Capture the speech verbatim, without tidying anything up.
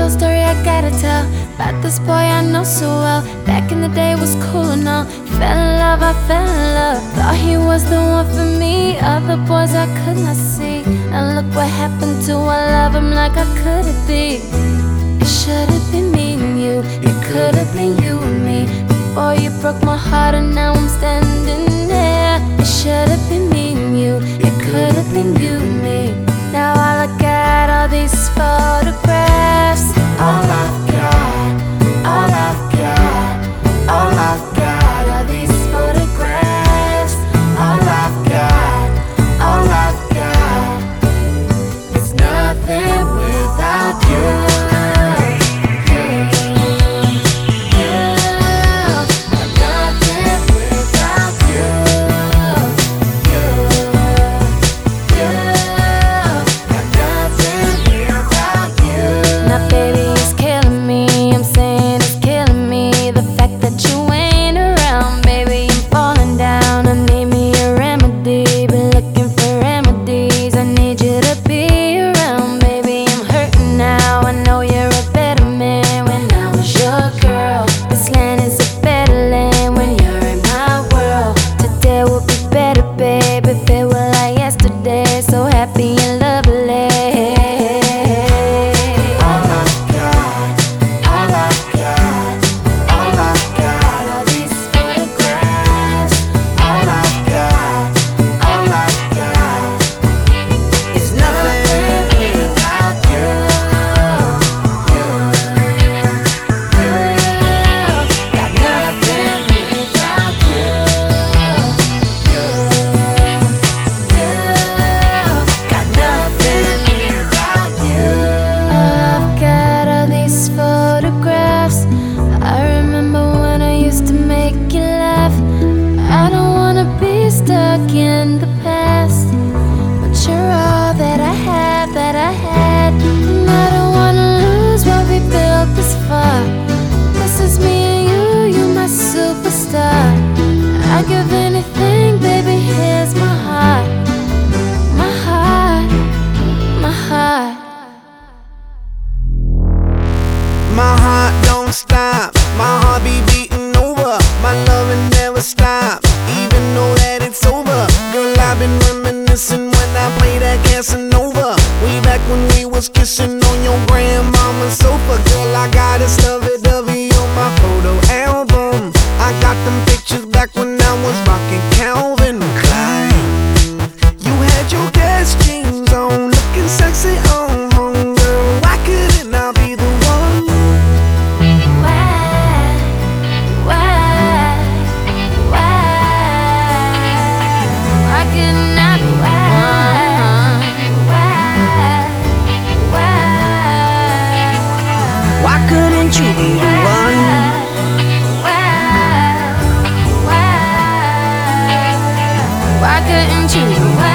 little story I gotta tell about this boy I know so well. Back in the day was cool and all. Fell in love, I fell in love. Thought he was the one for me. Other boys I could not see. And look what happened to I love him. Like how could it be? It should've been me and you. It could've been you and me. Before you broke my heart and now I'm standing there. It should've been me and you. It could've been you and me. Now I look at all these photographs. All I've got, all I've got, all I've got are these photographs. All I've got, all I've got is nothing without you. In the past, but you're all that I have, that I had, and I don't wanna lose what we built this far. This is me and you, you my superstar. I'd give anything, baby, here's my heart, my heart, my heart. My heart don't stop, my heart be beating over. My loving never stops, even though that it's over. Girl, I've been reminiscing when I played that Casanova. Way back when we was kissing on your grandmama's sofa. Girl, I got a lovey-dovey on my photo album. I got them pictures back when I was rocking Calvin Klein. You had your Guess jeans on, looking sexy on home. Girl, why couldn't I be the one? Why couldn't you be the one? Why couldn't you?